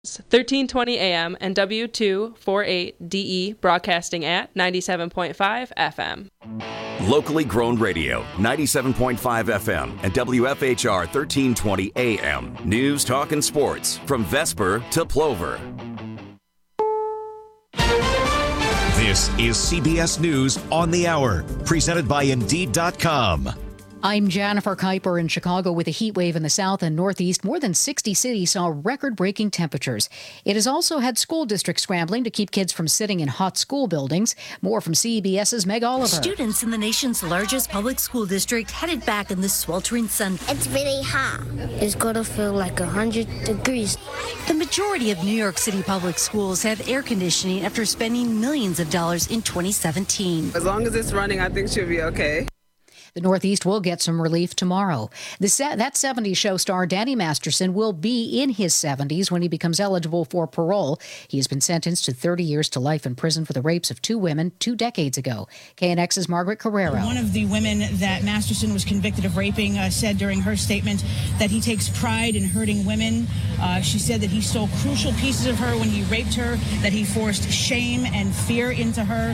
1320 AM and W248DE broadcasting at 97.5 FM. Locally grown radio, 97.5 FM and WFHR 1320 AM. News, talk, and sports from Vesper to Plover. This is CBS News on the Hour, presented by Indeed.com. I'm Jennifer Kuiper in Chicago. With a heat wave in the south and northeast, more than 60 cities saw record-breaking temperatures. It has also had school districts scrambling to keep kids from sitting in hot school buildings. More from CBS's Meg Oliver. Students in the nation's largest public school district headed back in the sweltering sun. It's really hot. It's going to feel like 100 degrees. The majority of New York City public schools have air conditioning after spending millions of dollars in 2017. As long as it's running, I think she'll be okay. The Northeast will get some relief tomorrow. That 70s show star Danny Masterson will be in his 70s when he becomes eligible for parole. He has been sentenced to 30 years to life in prison for the rapes of two women 2 decades ago. KNX's Margaret Carrero. One of the women that Masterson was convicted of raping said during her statement that he takes pride in hurting women. She said that he stole crucial pieces of her when he raped her, that he forced shame and fear into her.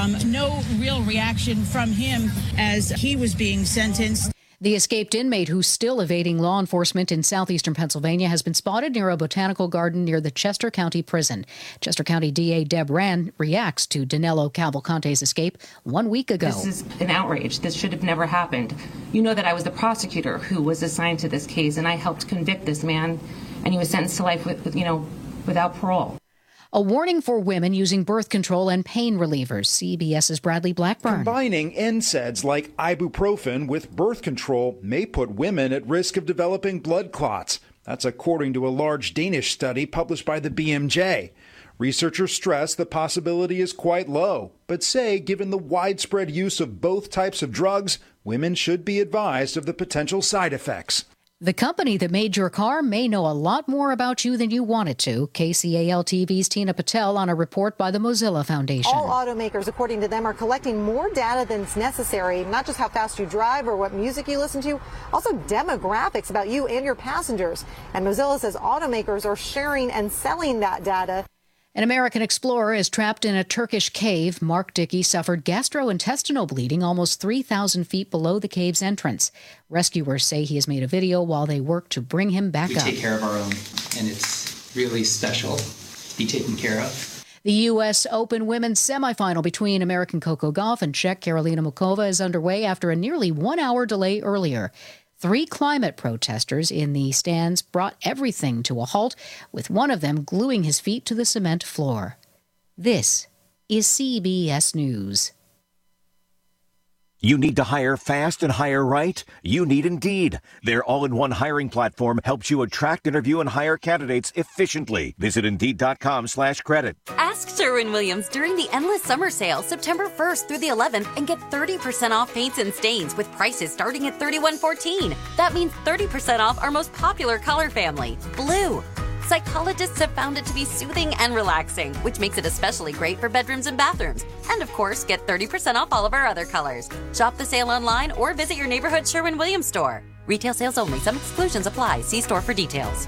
No real reaction from him as he was being sentenced. The escaped inmate, who's still evading law enforcement in southeastern Pennsylvania, has been spotted near a botanical garden near the Chester County Prison. Chester County DA Deb Rand reacts to Danilo Cavalcante's escape 1 week ago. This is an outrage. This should have never happened. You know that I was the prosecutor who was assigned to this case, and I helped convict this man, and he was sentenced to life without parole. A warning for women using birth control and pain relievers. CBS's Bradley Blackburn. Combining NSAIDs like ibuprofen with birth control may put women at risk of developing blood clots. That's according to a large Danish study published by the BMJ. Researchers stress the possibility is quite low, but say given the widespread use of both types of drugs, women should be advised of the potential side effects. The company that made your car may know a lot more about you than you want it to. KCAL-TV's Tina Patel on a report by the Mozilla Foundation. All automakers, according to them, are collecting more data than's necessary, not just how fast you drive or what music you listen to, also demographics about you and your passengers. And Mozilla says automakers are sharing and selling that data. An American explorer is trapped in a Turkish cave. Mark Dickey suffered gastrointestinal bleeding almost 3,000 feet below the cave's entrance. Rescuers say he has made a video while they work to bring him back up. We take care of our own, and it's really special to be taken care of. The U.S. Open women's semifinal between American Coco Gauff and Czech Karolina Muchova is underway after a nearly 1 hour delay earlier. 3 climate protesters in the stands brought everything to a halt, with one of them gluing his feet to the cement floor. This is CBS News. You need to hire fast and hire right? You need Indeed. Their all-in-one hiring platform helps you attract, interview, and hire candidates efficiently. Visit Indeed.com/credit. Ask Sherwin-Williams during the Endless Summer Sale, September 1st through the 11th, and get 30% off paints and stains with prices starting at $31.14. That means 30% off our most popular color family, blue. Psychologists have found it to be soothing and relaxing, which makes it especially great for bedrooms and bathrooms. And of course, get 30% off all of our other colors. Shop the sale online or visit your neighborhood Sherwin-Williams store. Retail sales only. Some exclusions apply. See store for details.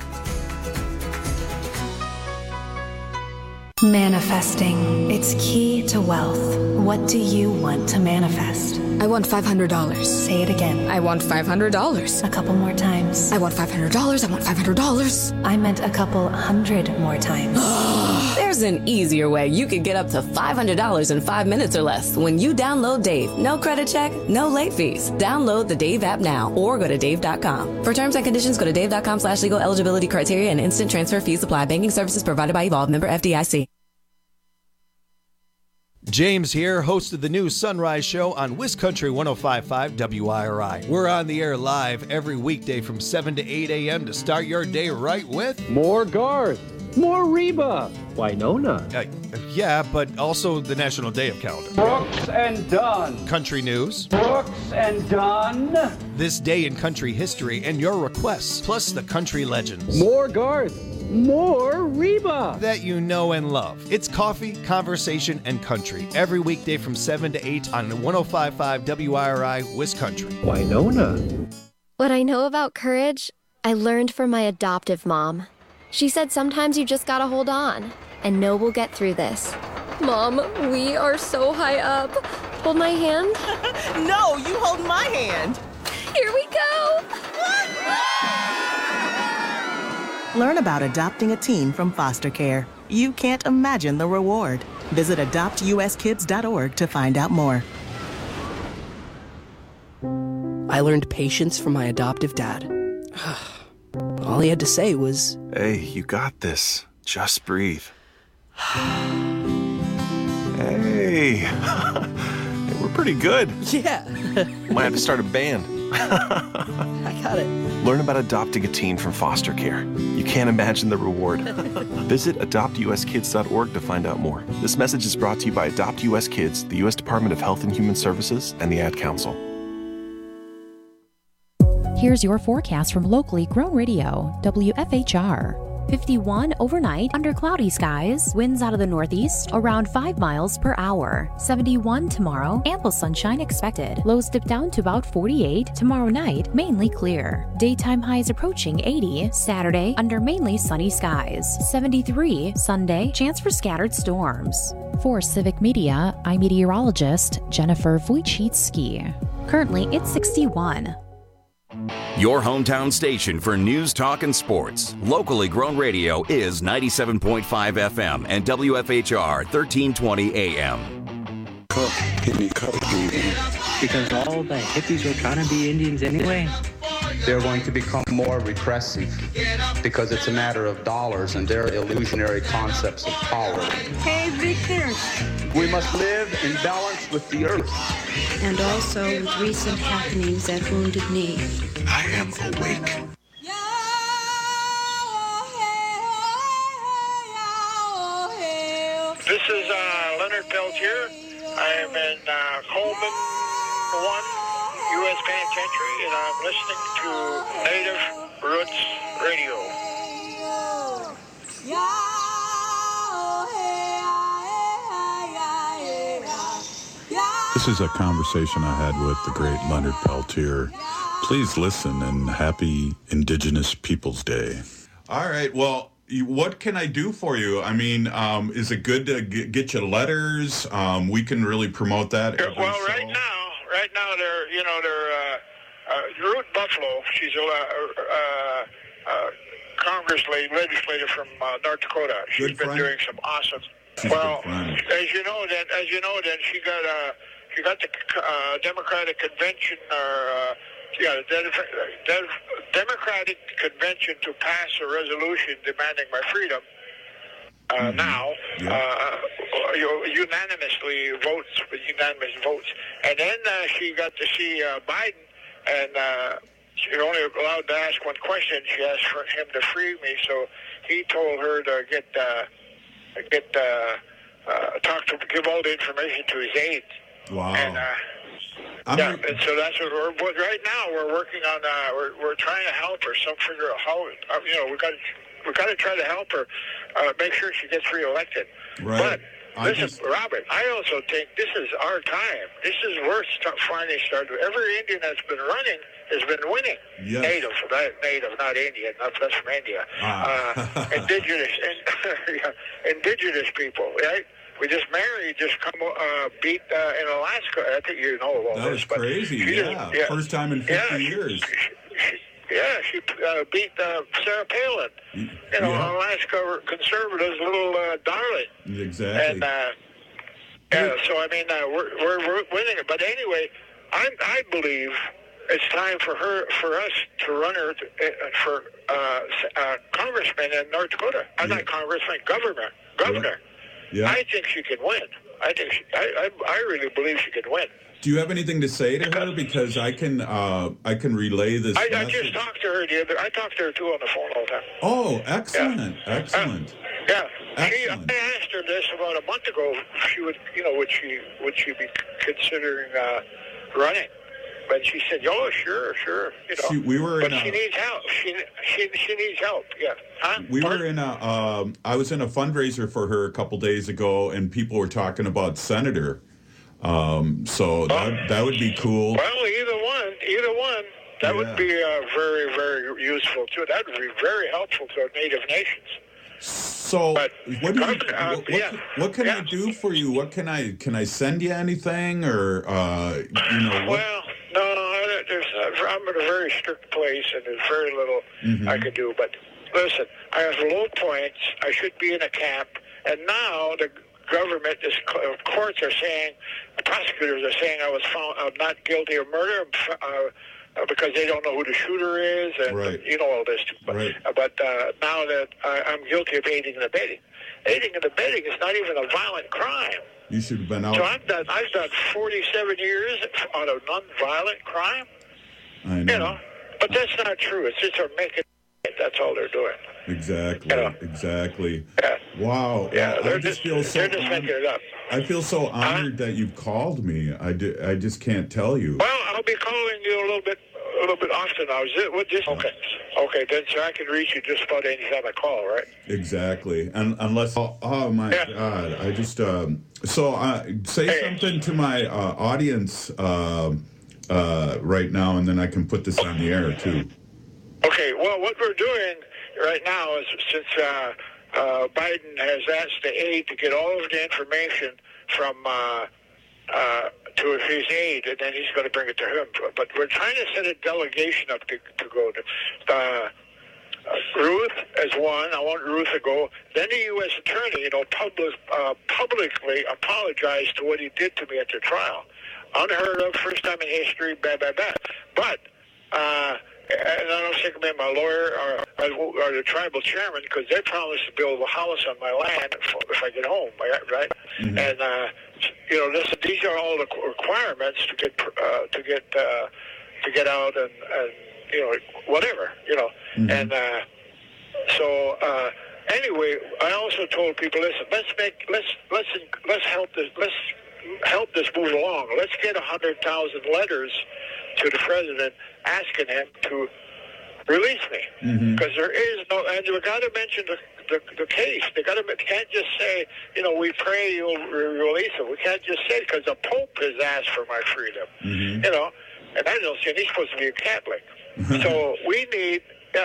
Manifesting. It's key to wealth. What do you want to manifest? I want $500. Say it again. I want $500. A couple more times. I want $500. I want $500. I meant a couple hundred more times. There's an easier way you could get up to $500 in 5 minutes or less when you download Dave. No credit check, no late fees. Download the Dave app now or go to Dave.com. For terms and conditions, go to Dave.com/legal. Eligibility criteria and instant transfer fees apply. Banking services provided by Evolve. Member FDIC. James here, host of the new Sunrise Show on WisCountry 105.5 WIRI. We're on the air live every weekday from 7 to 8 a.m. to start your day right with more Garth, more Reba, Winona. Yeah, but also the National Day of Calendar. Brooks and Dunn. Country news. Brooks and Dunn. This day in country history and your requests, plus the country legends. More Garth. More Reba that you know and love. It's coffee, conversation, and country every weekday from 7 to 8 on 105.5 WIRI WisCountry. Winona. What I know about courage, I learned from my adoptive mom. She said sometimes you just gotta hold on and know we'll get through this. Mom, we are so high up. Hold my hand. No, you hold my hand. Here we go. Learn about adopting a teen from foster care. You can't imagine the reward. Visit adoptuskids.org to find out more. I learned patience from my adoptive dad. All he had to say was, "Hey, you got this. Just breathe." Hey, we're pretty good. Yeah. Might have to start a band. I got it. Learn about adopting a teen from foster care. You can't imagine the reward. Visit adoptuskids.org to find out more. This message is brought to you by Adopt US Kids, the U.S. Department of Health and Human Services, and the Ad Council. Here's your forecast from locally grown radio, WFHR. 51 overnight under cloudy skies, winds out of the northeast around 5 miles per hour. 71 tomorrow, ample sunshine expected. Lows dip down to about 48. Tomorrow night, mainly clear. Daytime highs approaching 80. Saturday, under mainly sunny skies. 73 Sunday, chance for scattered storms. For Civic Media, I'm meteorologist Jennifer Wojcicki. Currently, it's 61. Your hometown station for news, talk, and sports. Locally grown radio is 97.5 FM and WFHR 1320 AM. Cup, give me cup, baby. Because all the hippies were trying to be Indians anyway. They're going to become more repressive because it's a matter of dollars and their illusionary concepts of power. Hey, Victor. We must live in balance with the earth. And also with recent happenings at Wounded Knee. I am awake. This is Leonard Peltier. I am in Coleman 1, U.S. Penitentiary, and I'm listening to Native Roots Radio. This is a conversation I had with the great Leonard Peltier. Please listen, and happy Indigenous Peoples Day. All right, well, what can I do for you? I mean, is it good to get you letters? We can really promote that. Well, right now, they're Ruth Buffalo. She's a legislator from North Dakota. She's been doing some awesome. Well, as you know, then she got the Democratic Convention, the Democratic Convention to pass a resolution demanding my freedom. Now, unanimous votes, and then she got to see Biden, and she only allowed to ask one question. She asked for him to free me, so he told her to give all the information to his aides. Wow. And, and so that's what right now we're working on. We're trying to help her. Figure out how. We got to try to help her make sure she gets reelected. Right. But listen, Robert, I also think this is our time. This is worth finally starting. Every Indian that's been running has been winning. Yes. Native, not Indian. That's from India. Indigenous people, right? We just beat in Alaska. I think you know all that this. That was crazy, yeah. First time in 50 years. She beat Sarah Palin. Alaska conservatives' little darling. Exactly. And so I mean, we're winning it. But anyway, I believe it's time for us to run her for congressman in North Dakota. I'm not congressman, governor. Yeah. I think she could win. I really believe she could win. Do you have anything to say to her? Because I can relay this. I just talked to her I talked to her too on the phone all the time. Oh, excellent, excellent. Excellent. I asked her this about a month ago. She would would she be considering running? But she said, "Oh, sure." She needs help. She needs help. Yeah. Huh? I was in a fundraiser for her a couple days ago, and people were talking about senator. So that would be cool. Well, either one. That would be very, very useful too. That would be very helpful to our native nations. So, what can I do for you? What can I send you anything, or Well, no, I'm in a very strict place, and there's very little I can do. But listen, I have low points. I should be in a camp, and now the government, courts are saying, the prosecutors are saying I was found not guilty of murder. Because they don't know who the shooter is, and you know all this. But now that I'm guilty of aiding and abetting. Aiding and abetting is not even a violent crime. You should have been out. So I've done 47 years on a non-violent crime. I know. You know, but that's not true. It's just they're making it. That's all they're doing. Exactly. You know? Exactly. Yeah. Wow. Yeah, I just feel so. They're just making it up. I feel so honored that you've called me. I just can't tell you. Well, I'll be calling you a little bit often now. Okay, then so I can reach you just about any time I call, right? Exactly. And unless oh my God, I just say something to my audience right now, and then I can put this on the air too. Okay. Well, what we're doing right now is since Biden has asked the aide to get all of the information from to his aide, and then he's going to bring it to him. But we're trying to set a delegation up to go to. Ruth as one. I want Ruth to go. Then the U.S. attorney, publicly apologized to what he did to me at the trial. Unheard of, first time in history, blah, blah, blah. But, and I don't think my lawyer or the tribal chairman, because they promised to build a house on my land if I get home, right? Mm-hmm. And these are all the requirements to get out and whatever, Mm-hmm. And anyway, I also told people, listen, let's help this move along. Let's get 100,000 letters to the president asking him to release me, because there is no, and we got to mention the case. They can't just say, we pray you'll release him. We can't just say it because the Pope has asked for my freedom, and I don't see. And he's supposed to be a Catholic, so we need.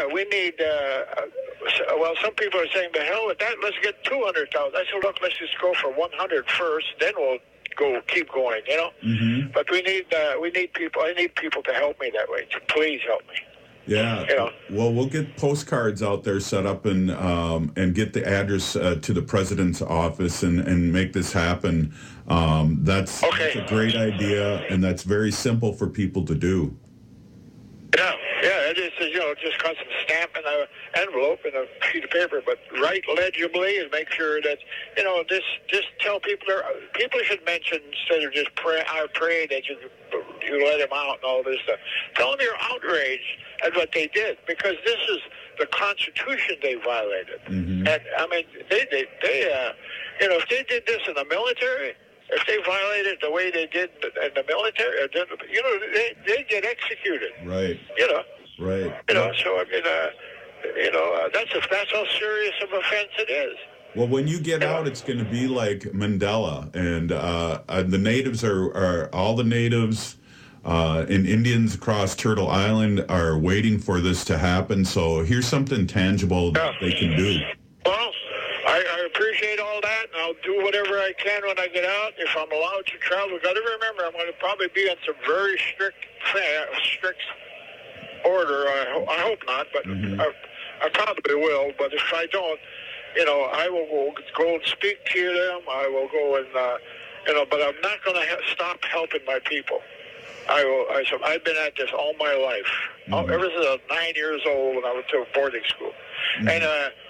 Well, some people are saying, the hell with that, let's get 200,000. I said, look, let's just go for 100 first, then we'll keep going, Mm-hmm. But we need people. I need people to help me that way. Please help me. Yeah. Well, we'll get postcards out there set up and get the address to the president's office and make this happen. That's a great idea, and that's very simple for people to do. Yeah, it is, just cut some stamp in an envelope and a sheet of paper, but write legibly and make sure that, just tell people, people should mention instead of just pray, I pray that you let him out and all this stuff. Tell them you're outraged at what they did, because this is the Constitution they violated. Mm-hmm. And, I mean, they if they did this in the military, if they violated the way they did in the military, they get executed. Right. Right. So I mean, that's how serious of offense it is. Well, when you get out, it's going to be like Mandela, and the natives are all the natives and Indians across Turtle Island are waiting for this to happen. So here's something tangible that they can do. Well, I appreciate all that, and I'll do whatever I can when I get out. If I'm allowed to travel, got to remember I'm going to probably be on some very strict order. I hope not, but I probably will. But if I don't, I will go and speak to them. I will go and, but I'm not going to stop helping my people. I've been at this all my life, ever since I was 9 years old when I went to boarding school, and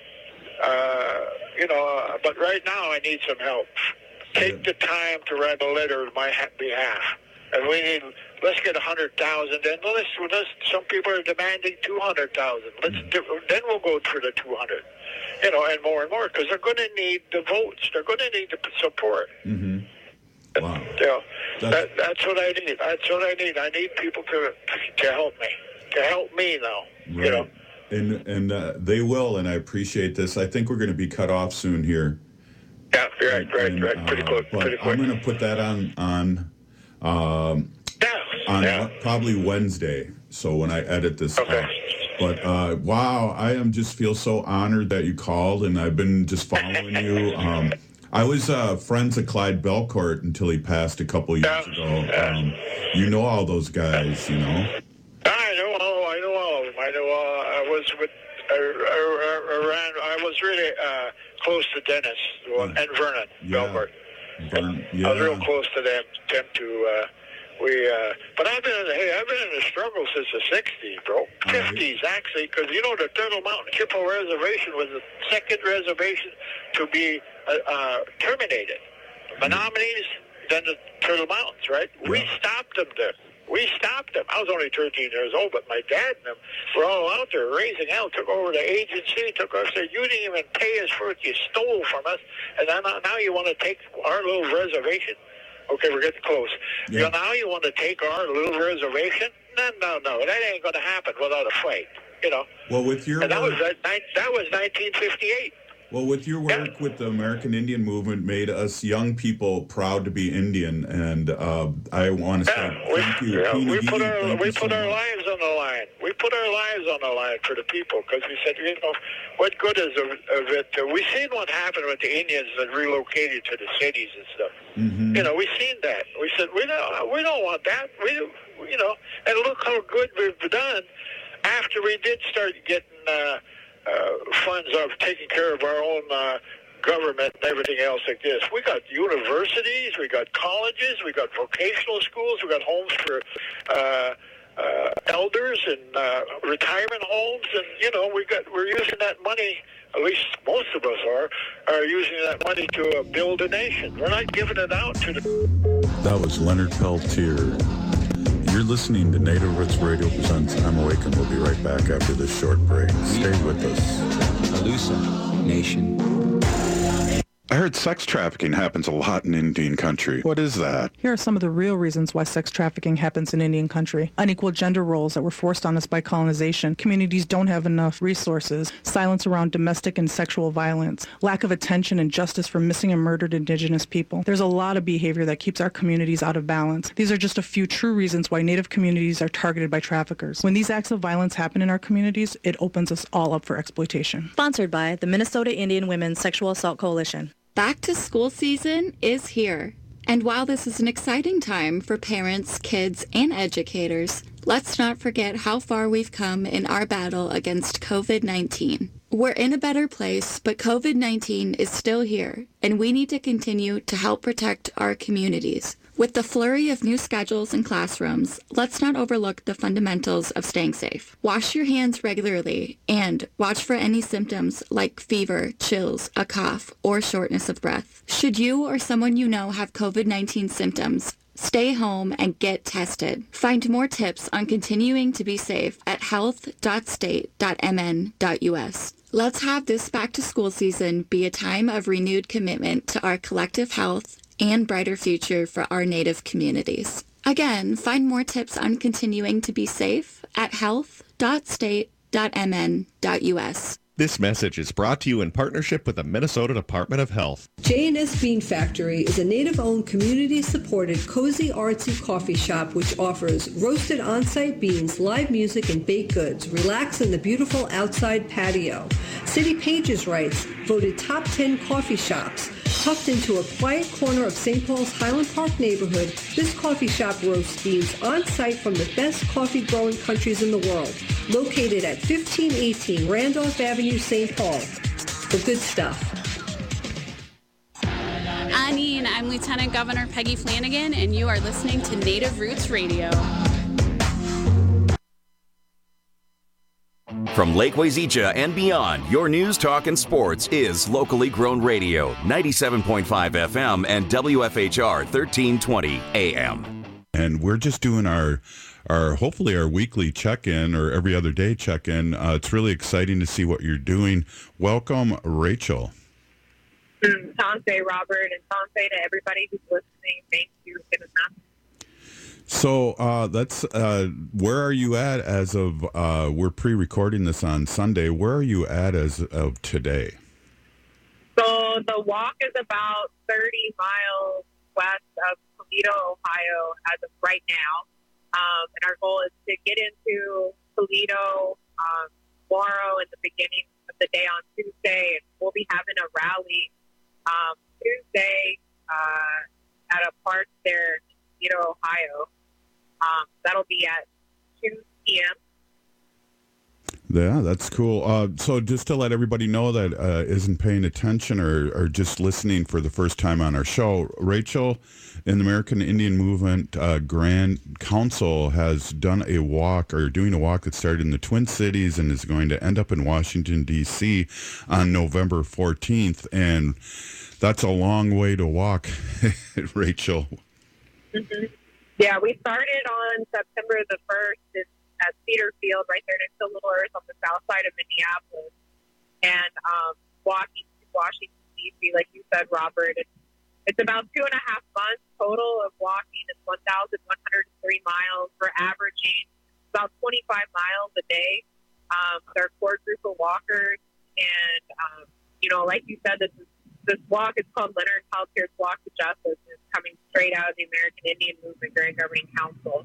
but right now I need some help. Take the time to write a letter on my behalf, and let's get 100,000. Then some people are demanding 200,000. Then we'll go for the 200, and more, because they're going to need the votes. They're going to need the support. Mm-hmm. Wow. That's what I need. That's what I need. I need people to help me. To help me now. Right. And they will, and I appreciate this. I think we're going to be cut off soon here. Yeah, right. Pretty quick. I'm going to put that on probably Wednesday. So when I edit this up. But wow, I just feel so honored that you called, and I've been just following you. I was friends with Clyde Belcourt until he passed a couple years ago. You know all those guys, you know. I know all of them. I was really close to Dennis and Vernon Belcourt. I was real close to them too. But I've been in the struggle since the 60s, bro. 50s, actually, because, the Turtle Mountain Chippewa Reservation was the second reservation to be terminated. Menominee, then the Turtle Mountains, right? Yeah. We stopped them there. I was only 13 years old, but my dad and them were all out there raising hell, took over the agency, said, you didn't even pay us for it, you stole from us, and now you want to take our little reservation? Okay, we're getting close. Yeah. Now you want to take our little reservation? No, that ain't going to happen without a fight, Well, with your that was 1958. Well, with your work with the American Indian Movement made us young people proud to be Indian, and I want to say thank you. We put our lives on the line. We put our lives on the line for the people because we said, what good is of it? We've seen what happened with the Indians that relocated to the cities and stuff. Mm-hmm. We've seen that. We said we don't want that. And look how good we've done after we did start getting funds of taking care of our own government and everything else like this. We got universities, we got colleges, we got vocational schools, we got homes for elders and retirement homes, and we're using that money. At least most of us are using that money to build a nation. We're not giving it out to the. That was Leonard Peltier. You're listening to Native Roots Radio presents I'm Awake, and we'll be right back after this short break. Stay with us. Alusa Nation. I heard sex trafficking happens a lot in Indian country. What is that? Here are some of the real reasons why sex trafficking happens in Indian country. Unequal gender roles that were forced on us by colonization. Communities don't have enough resources. Silence around domestic and sexual violence. Lack of attention and justice for missing and murdered Indigenous people. There's a lot of behavior that keeps our communities out of balance. These are just a few true reasons why Native communities are targeted by traffickers. When these acts of violence happen in our communities, it opens us all up for exploitation. Sponsored by the Minnesota Indian Women's Sexual Assault Coalition. Back to school season is here. And while this is an exciting time for parents, kids, and educators, let's not forget how far we've come in our battle against COVID-19. We're in a better place, but COVID-19 is still here, and we need to continue to help protect our communities. With the flurry of new schedules and classrooms, let's not overlook the fundamentals of staying safe. Wash your hands regularly and watch for any symptoms like fever, chills, a cough, or shortness of breath. Should you or someone you know have COVID-19 symptoms, stay home and get tested. Find more tips on continuing to be safe at health.state.mn.us. Let's have this back-to-school season be a time of renewed commitment to our collective health and brighter future for our Native communities. Again, find more tips on continuing to be safe at health.state.mn.us. This message is brought to you in partnership with the Minnesota Department of Health. J&S Bean Factory is a Native-owned, community-supported, cozy, artsy coffee shop which offers roasted on-site beans, live music, and baked goods. Relax in the beautiful outside patio. City Pages writes, voted top 10 coffee shops. Tucked into a quiet corner of St. Paul's Highland Park neighborhood, this coffee shop roasts beans on-site from the best coffee-growing countries in the world. Located at 1518 Randolph Avenue, St. Paul. The good stuff. Annie, I'm Lieutenant Governor Peggy Flanagan, and you are listening to Native Roots Radio. From Lake Wazeecha and beyond, your news, talk, and sports is locally grown radio, 97.5 FM and WFHR 1320 AM. And we're just doing our hopefully our weekly check-in or every other day check-in. It's really exciting to see what you're doing. Welcome, Rachel. Tansei, Robert, and Tansei to everybody who's listening. Thank you for giving us. So that's where are you at as of we're pre-recording this on Sunday. Where are you at as of today? So the walk is about 30 miles west of Toledo, Ohio, as of right now. And our goal is to get into Toledo tomorrow in the beginning of the day on Tuesday. And we'll be having a rally Tuesday at a park there in Toledo, Ohio. That'll be at 2 p.m. Yeah, that's cool. So just to let everybody know that isn't paying attention or just listening for the first time on our show, Rachel in the American Indian Movement Grand Council has done a walk or doing a walk that started in the Twin Cities and is going to end up in Washington, D.C. on November 14th. And that's a long way to walk, Rachel. Mm-hmm. Yeah, we started on September the 1st at Cedar Field, right there next to Little Earth on the south side of Minneapolis, and walking to Washington, D.C., like you said, Robert. It's about 2.5 months total of walking. It's 1,103 miles. We're averaging about 25 miles a day with our core group of walkers. And, like you said, this walk is called Leonard Peltier's Walk to Justice. It's coming straight out of the American Indian Movement Grand Governing Council.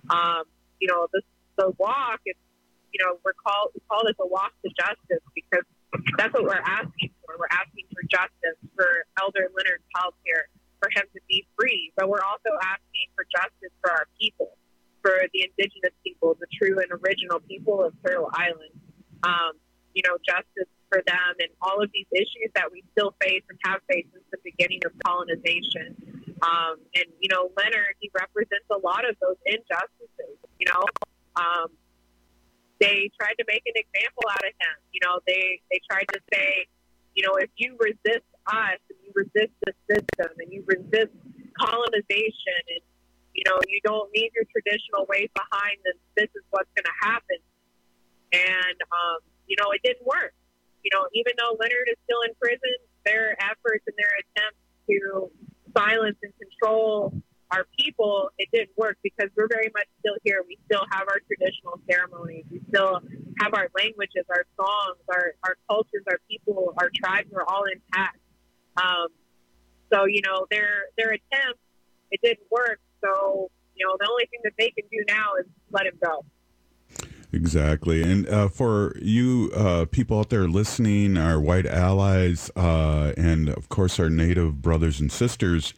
The walk is, we call this a walk to justice because that's what we're asking for. We're asking for justice for Elder Leonard Peltier, for him to be free. But we're also asking for justice for our people, for the indigenous people, the true and original people of Turtle Island. Justice for them and all of these issues that we still face and have faced since the beginning of colonization. Leonard, he represents a lot of those injustices, they tried to make an example out of him. They tried to say, if you resist us and you resist the system and you resist colonization and, you don't leave your traditional ways behind, then this is what's going to happen. And, it didn't work. Even though Leonard is still in prison, their efforts and their attempts to silence and control our people, it didn't work because we're very much still here. We still have our traditional ceremonies. We still have our languages, our songs, our cultures, our people, our tribes are all intact. Their attempt, it didn't work. So, the only thing that they can do now is let him go. Exactly. And for you people out there listening, our white allies, and of course our Native brothers and sisters,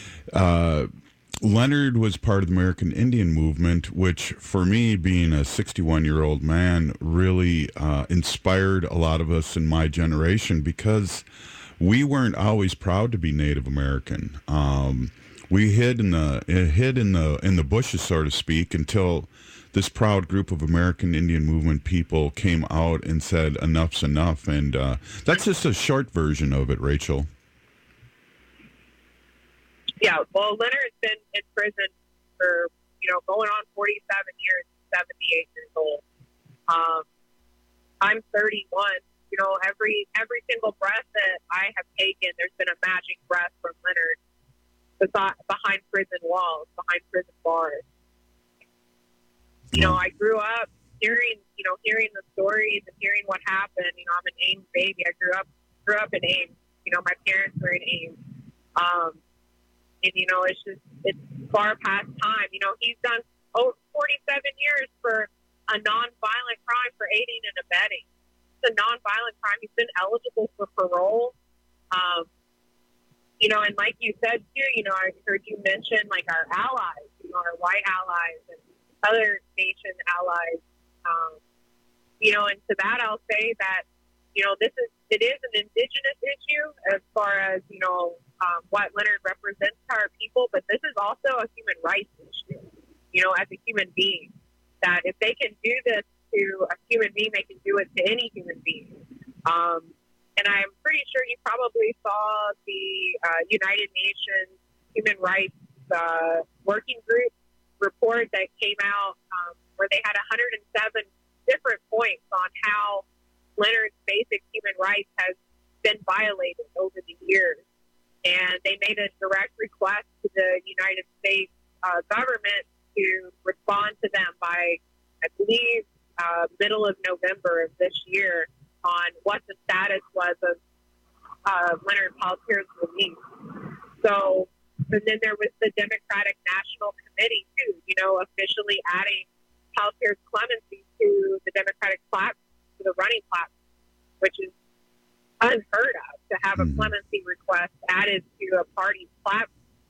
Leonard was part of the American Indian Movement, which for me, being a 61-year-old man, really inspired a lot of us in my generation because we weren't always proud to be Native American. We hid in the bushes, so to speak, until this proud group of American Indian Movement people came out and said enough's enough. And that's just a short version of it, Rachel. Yeah, well, Leonard's been in prison for, going on 47 years, 78 years old. I'm 31. Every single breath that I have taken, there's been a magic breath from Leonard behind prison walls, behind prison bars. I grew up hearing the stories and hearing what happened. I'm an Ames baby. I grew up in Ames. My parents were in Ames. It's far past time. He's done 47 years for a nonviolent crime for aiding and abetting. It's a nonviolent crime. He's been eligible for parole. And like you said too, I heard you mention like our allies, our white allies and other nation allies. And to that I'll say that, it is an indigenous issue as far as, what Leonard represents to our people, but this is also a human rights issue, as a human being, that if they can do this to a human being, they can do it to any human being. And I'm pretty sure you probably saw the United Nations Human Rights Working Group report that came out where they had 107 different points on how Leonard's basic human rights has been violated over the years. And they made a direct request to the United States government to respond to them by, I believe, middle of November of this year on what the status was of Leonard Peltier's release. So, and then there was the Democratic National Committee committee too, you know, officially adding Paltier's clemency to the Democratic platform, to the running platform, which is unheard of, to have a clemency request added to a party's platform.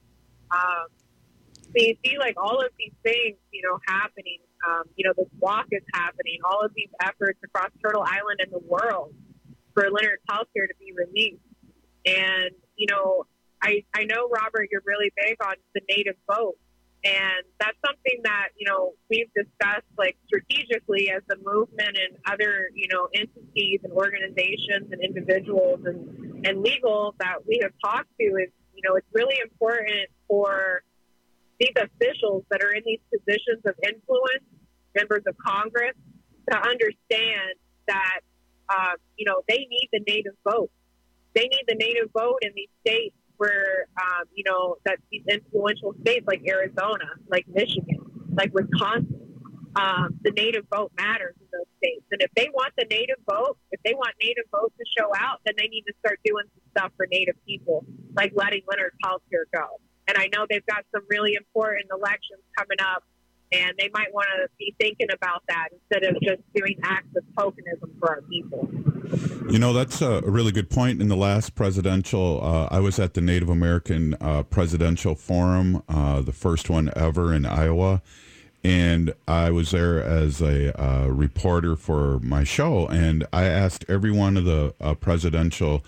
So you see, like, all of these things, you know, happening. You know, this walk is happening. All of these efforts across Turtle Island and the world for Leonard Peltier to be released. And, you know, I know, Robert, you're really big on the native vote. And that's something that, you know, we've discussed, like, strategically as the movement and other, you know, entities and organizations and individuals and legal that we have talked to is, you know, it's really important for these officials that are in these positions of influence, members of Congress, to understand that, you know, they need the native vote. They need the native vote in these states where, you know, that these influential states like Arizona, like Michigan, like Wisconsin, the native vote matters in those states. And if they want the native vote, if they want native vote to show out, then they need to start doing some stuff for native people, like letting Leonard Peltier go. And I know they've got some really important elections coming up, and they might want to be thinking about that instead of just doing acts of tokenism for our people. You know, that's a really good point. In the last presidential, I was at the Native American Presidential Forum, the first one ever in Iowa, and I was there as a reporter for my show, and I asked every one of the presidential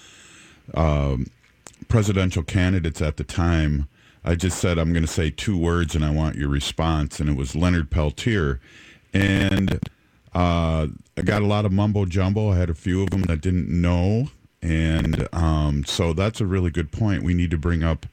candidates at the time. I just said, I'm going to say 2 words and I want your response. And it was Leonard Peltier. And I got a lot of mumbo jumbo. I had a few of them that didn't know. And so that's a really good point. We need to bring up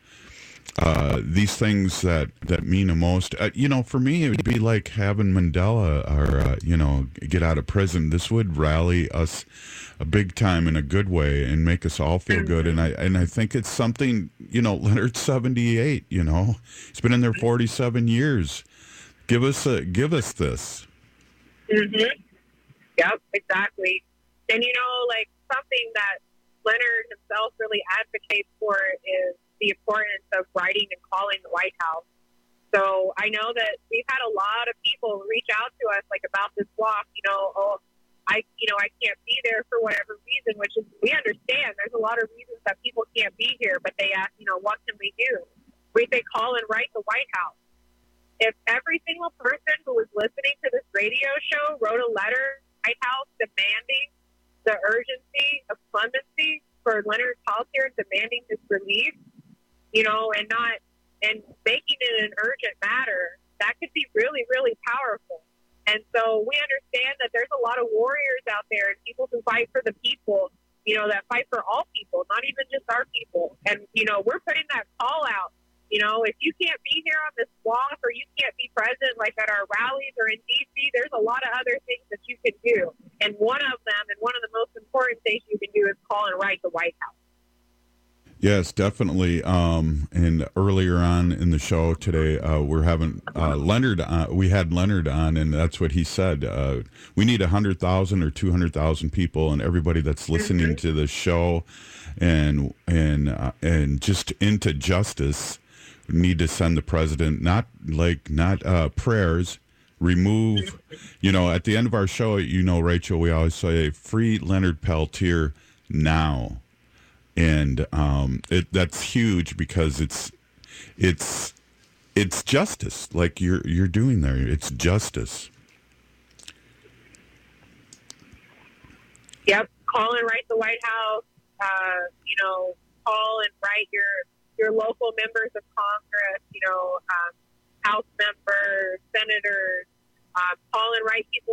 these things that mean the most. You know, for me, it would be like having Mandela or, you know, get out of prison. This would rally us a big time in a good way and make us all feel good. And I think it's something, you know, Leonard's 78, you know, he's been in there 47 years. Give us this. Mm-hmm. Yep, exactly. And, you know, like, something that Leonard himself really advocates for is the importance of writing and calling the White House. So I know that we've had a lot of people reach out to us, like, about this walk, you know, I can't be there for whatever reason, which is, we understand there's a lot of reasons that people can't be here, but they ask, you know, what can we do? We say call and write the White House. If every single person who was listening to this radio show wrote a letter to the White House demanding the urgency of clemency for Leonard Peltier, demanding his release, you know, and making it an urgent matter, that could be really, really powerful. And so we understand that there's a lot of warriors out there and people who fight for the people, you know, that fight for all people, not even just our people. And, you know, we're putting that call out. You know, if you can't be here on this walk or you can't be present, like at our rallies or in D.C., there's a lot of other things that you can do. And one of them, and one of the most important things you can do, is call and write the White House. Yes, definitely. And earlier on in the show today, we're having Leonard on. We had Leonard on, and that's what he said. We need 100,000 or 200,000 people, and everybody that's listening to the show, and just into justice, need to send the president not prayers. Remove, you know, at the end of our show, you know, Rachel, we always say, free Leonard Peltier now. And that's huge because it's justice, like you're doing there. It's justice. Yep. Call and write the White House. You know, call and write your local members of Congress. You know, House members, senators. Call and write people.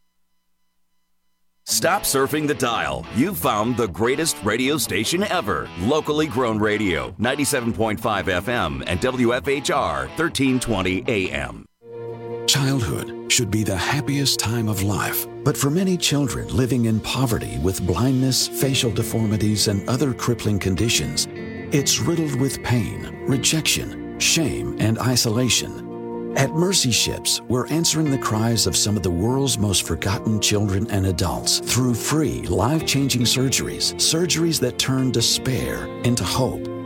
Stop surfing the dial. You've found the greatest radio station ever. Locally grown radio, 97.5 FM and WFHR 1320 AM. Childhood should be the happiest time of life. But for many children living in poverty with blindness, facial deformities, and other crippling conditions, it's riddled with pain, rejection, shame, and isolation. At Mercy Ships, we're answering the cries of some of the world's most forgotten children and adults through free, life-changing surgeries that turn despair into hope,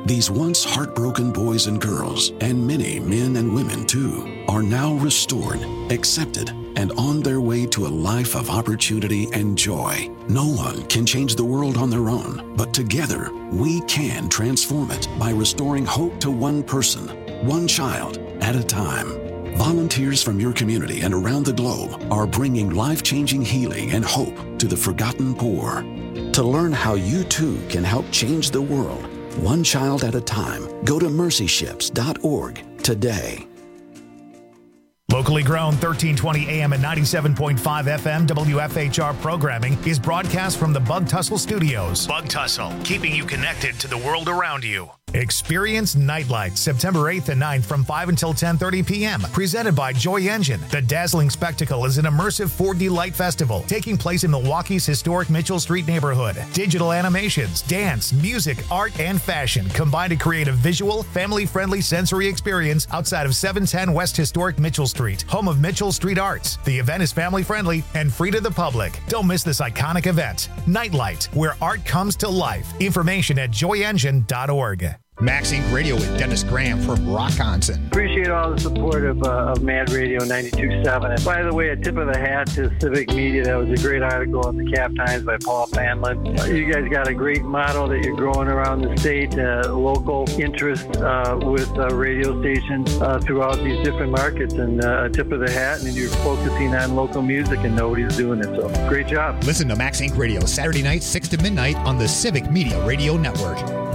These once heartbroken boys and girls, and many men and women too, are now restored, accepted, and on their way to a life of opportunity and joy. No one can change the world on their own, but together we can transform it by restoring hope to one person, one child at a time. Volunteers from your community and around the globe are bringing life-changing healing and hope to the forgotten poor. To learn how you too can help change the world, one child at a time, go to mercyships.org today. Locally grown 1320 AM and 97.5 FM WFHR programming is broadcast from the Bug Tussle Studios. Bug Tussle, keeping you connected to the world around you. Experience Nightlight September 8th and 9th from 5 until 10:30 p.m. Presented by Joy Engine. The dazzling spectacle is an immersive 4D light festival taking place in Milwaukee's historic Mitchell Street neighborhood. Digital animations, dance, music, art, and fashion combine to create a visual, family-friendly sensory experience outside of 710 West Historic Mitchell Street, home of Mitchell Street Arts. The event is family-friendly and free to the public. Don't miss this iconic event. Nightlight, where art comes to life. Information at joyengine.org. Max Inc. Radio with Dennis Graham from Rockonson. Appreciate all the support of Mad Radio 92.7. And by the way, a tip of the hat to Civic Media. That was a great article in the Cap Times by Paul Fanlin. You guys got a great model that you're growing around the state, local interest with radio stations throughout these different markets. And a tip of the hat, and you're focusing on local music, and nobody's doing it. So great job. Listen to Max Inc. Radio Saturday night, 6 to midnight on the Civic Media Radio Network.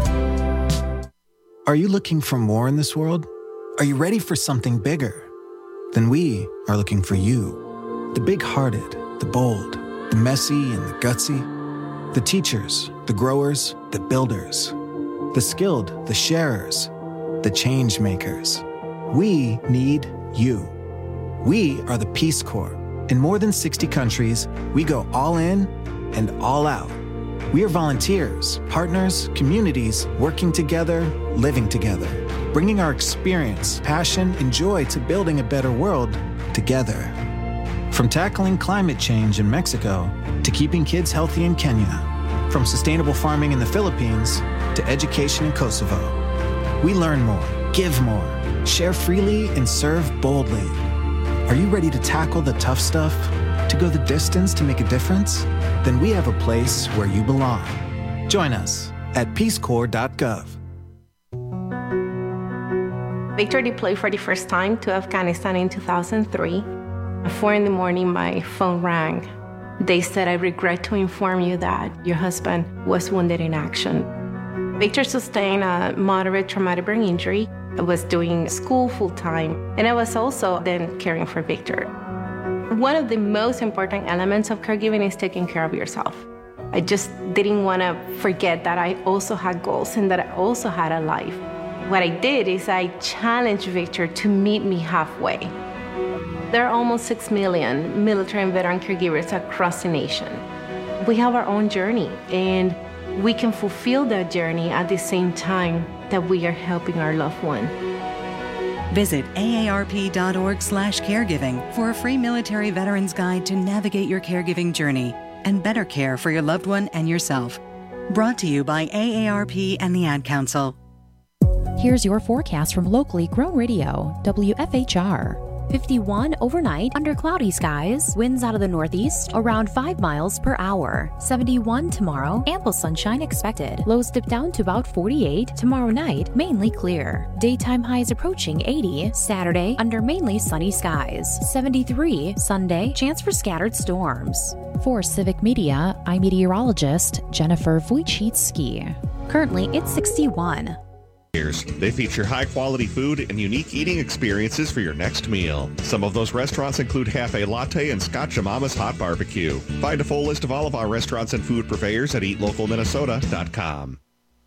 Are you looking for more in this world? Are you ready for something bigger? Then we are looking for you. The big-hearted, the bold, the messy and the gutsy. The teachers, the growers, the builders. The skilled, the sharers, the change makers. We need you. We are the Peace Corps. In more than 60 countries, we go all in and all out. We are volunteers, partners, communities, working together, living together, bringing our experience, passion, and joy to building a better world together. From tackling climate change in Mexico to keeping kids healthy in Kenya, from sustainable farming in the Philippines to education in Kosovo. We learn more, give more, share freely, and serve boldly. Are you ready to tackle the tough stuff? To go the distance to make a difference? Then we have a place where you belong. Join us at peacecorps.gov. Victor deployed for the first time to Afghanistan in 2003. At 4 a.m, my phone rang. They said, "I regret to inform you that your husband was wounded in action." Victor sustained a moderate traumatic brain injury. I was doing school full-time, and I was also then caring for Victor. One of the most important elements of caregiving is taking care of yourself. I just didn't want to forget that I also had goals and that I also had a life. What I did is I challenged Victor to meet me halfway. There are almost 6 million military and veteran caregivers across the nation. We have our own journey, and we can fulfill that journey at the same time that we are helping our loved one. Visit aarp.org/caregiving for a free military veterans guide to navigate your caregiving journey and better care for your loved one and yourself. Brought to you by AARP and the Ad Council. Here's your forecast from locally grown radio, WFHR. 51 overnight under cloudy skies, winds out of the northeast around 5 miles per hour. 71 tomorrow, ample sunshine expected. Lows dip down to about 48. Tomorrow night, mainly clear. Daytime highs approaching 80. Saturday, under mainly sunny skies. 73 Sunday, chance for scattered storms. For Civic Media, I'm meteorologist Jennifer Wojcicki. Currently, it's 61. They feature high-quality food and unique eating experiences for your next meal. Some of those restaurants include Cafe Latte and Scotch Mama's Hot Barbecue. Find a full list of all of our restaurants and food purveyors at eatlocalminnesota.com.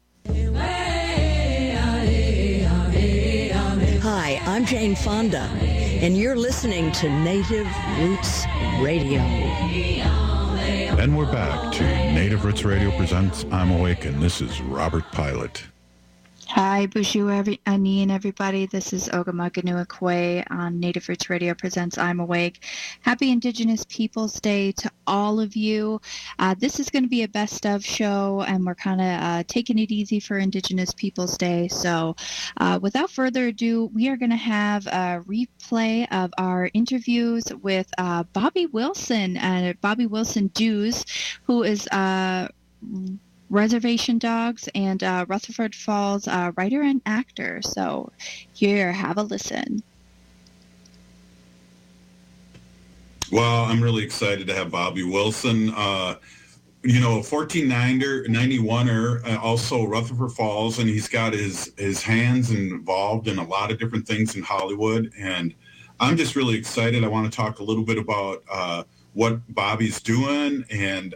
Hi, I'm Jane Fonda, and you're listening to Native Roots Radio. And we're back to Native Roots Radio presents I'm Awake, and this is Robert Pilot. Hi, Bonjour, Ani and everybody. This is Ogamaganua on Native Roots Radio presents I'm Awake. Happy Indigenous Peoples Day to all of you. This is going to be a best of show, and we're kind of taking it easy for Indigenous Peoples Day. So without further ado, we are going to have a replay of our interviews with Bobby Wilson, Bobby Wilson Dews, who is Reservation Dogs and Rutherford Falls writer and actor. So here, have a listen. Well, I'm really excited to have Bobby Wilson. 1491er, also Rutherford Falls, and he's got his hands involved in a lot of different things in Hollywood. And I'm just really excited. I want to talk a little bit about what Bobby's doing and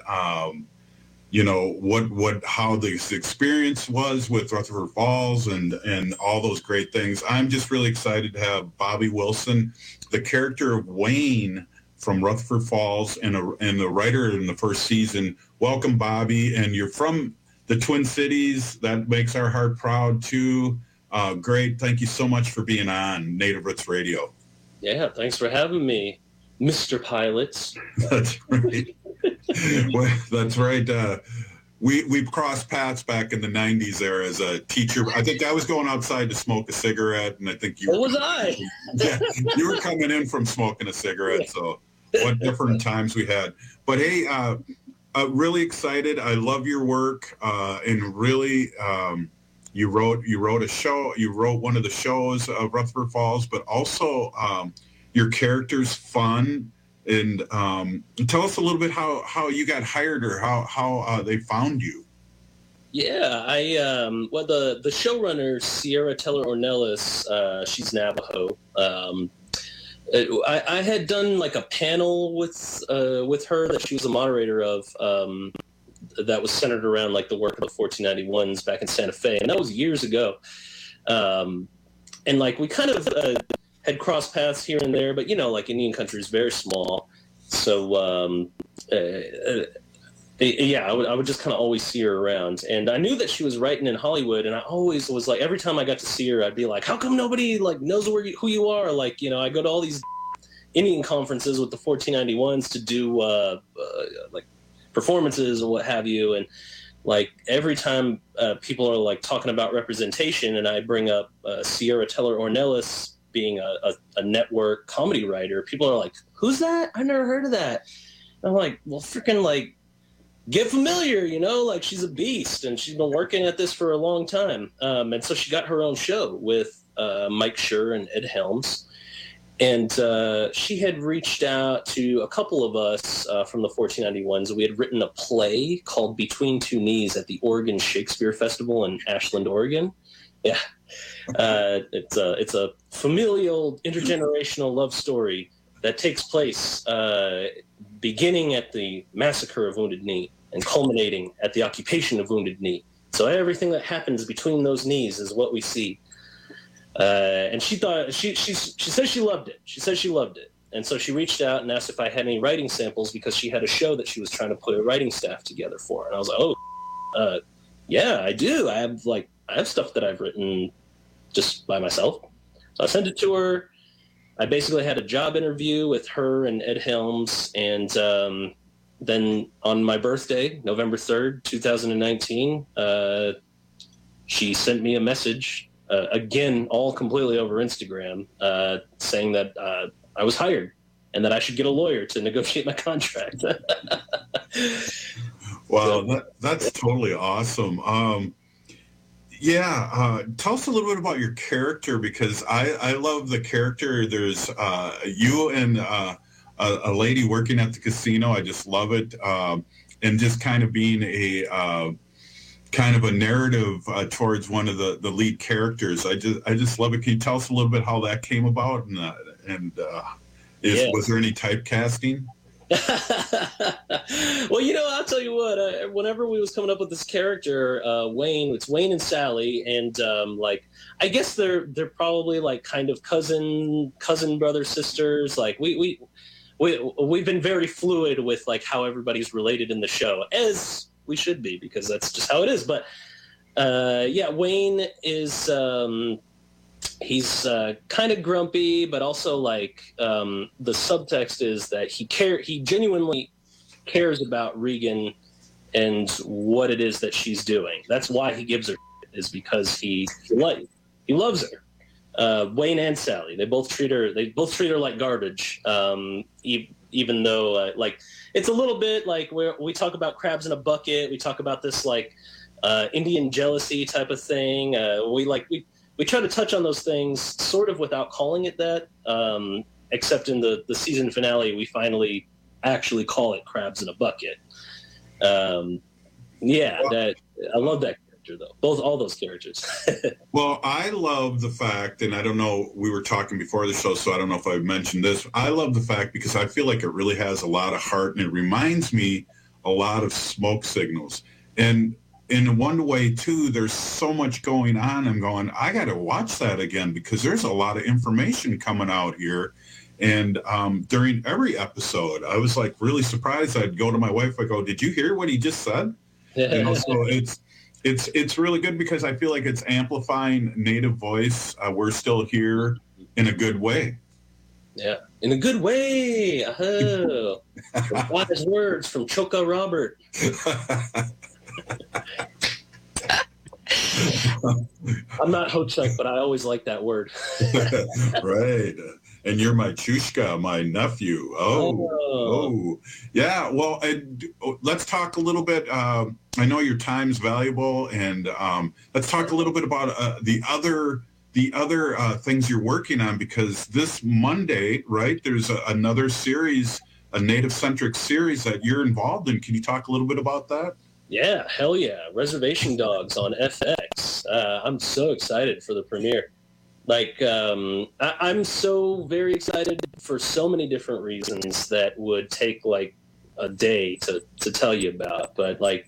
how this experience was with Rutherford Falls and all those great things. I'm just really excited to have Bobby Wilson, the character of Wayne from Rutherford Falls and the writer in the first season. Welcome, Bobby. And you're from the Twin Cities. That makes our heart proud, too. Great. Thank you so much for being on Native Roots Radio. Yeah, thanks for having me, Mr. Pilots. That's right. Well, that's right. We crossed paths back in the 90s there as a teacher. I think I was going outside to smoke a cigarette, and I think you were coming in from smoking a cigarette. So what different times we had. But hey, really excited. I love your work, and really you wrote a show. You wrote one of the shows of Rutherford Falls, but also your character's fun. And tell us a little bit how you got hired or how they found you. Yeah, the showrunner, Sierra Teller Ornelas, she's Navajo. I had done like a panel with her that she was a moderator of that was centered around like the work of the 1491s back in Santa Fe, and that was years ago. And like we kind of had crossed paths here and there, but like Indian country is very small, so I would just kind of always see her around. And I knew that she was writing in Hollywood, and I always was like, every time I got to see her, I'd be like, how come nobody like knows who you are? Like, I go to all these Indian conferences with the 1491s to do like performances or what have you, and like every time people are like talking about representation, and I bring up Sierra Teller Ornelas being a network comedy writer, people are like, who's that? I've never heard of that. And I'm like, well, freaking like, get familiar, like she's a beast and she's been working at this for a long time. And so she got her own show with Mike Schur and Ed Helms. And she had reached out to a couple of us from the 1491s. We had written a play called Between Two Knees at the Oregon Shakespeare Festival in Ashland, Oregon. Yeah. It's a familial intergenerational love story that takes place beginning at the massacre of Wounded Knee and culminating at the occupation of Wounded Knee. So everything that happens between those knees is what we see. And she thought she says she loved it. She says she loved it. And so she reached out and asked if I had any writing samples because she had a show that she was trying to put a writing staff together for. And I was like, yeah, I do. I have stuff that I've written just by myself. So I sent it to her. I basically had a job interview with her and Ed Helms. And then on my birthday, November 3rd, 2019, she sent me a message, again, all completely over Instagram, saying that I was hired and that I should get a lawyer to negotiate my contract. Wow, that's totally awesome. Tell us a little bit about your character, because I love the character. There's you and a lady working at the casino. I just love it. And just kind of being a kind of a narrative towards one of the lead characters. I just love it. Can you tell us a little bit how that came about? Was there any typecasting? Well, I'll tell you what, whenever we was coming up with this character, Wayne, it's Wayne and Sally, and I guess they're probably like kind of cousin brother sisters. Like we've been very fluid with like how everybody's related in the show, as we should be, because that's just how it is. But Wayne is he's kind of grumpy, but also like the subtext is that he genuinely cares about Regan and what it is that she's doing. That's why he gives her is because he loves her. Wayne and Sally, they both treat her like garbage. Even though like it's a little bit like we talk about crabs in a bucket, we talk about this like Indian jealousy type of thing. We try to touch on those things sort of without calling it that. Except in the season finale, we finally actually call it crabs in a bucket. I love that character though. All those characters. Well, I love the fact, and I don't know, we were talking before the show, so I don't know if I mentioned this. I love the fact because I feel like it really has a lot of heart, and it reminds me a lot of Smoke Signals. And in one way, too, there's so much going on. I'm going, I got to watch that again because there's a lot of information coming out here. And during every episode, I was like really surprised. I'd go to my wife, I go, did you hear what he just said? And also it's really good because I feel like it's amplifying Native voice. We're still here in a good way. Yeah, in a good way. Oh, wise words from Choka Robert. I'm not Ho-Chuk, but I always like that word. Right. And you're my Chushka, my nephew. Oh. Yeah, well, let's talk a little bit. I know your time's valuable, and let's talk a little bit about the other things you're working on, because this Monday, right, there's another series, a Native-centric series that you're involved in. Can you talk a little bit about that? Yeah, hell yeah. Reservation Dogs on FX. I'm so excited for the premiere. Like, I'm so very excited for so many different reasons that would take like a day to tell you about. But like,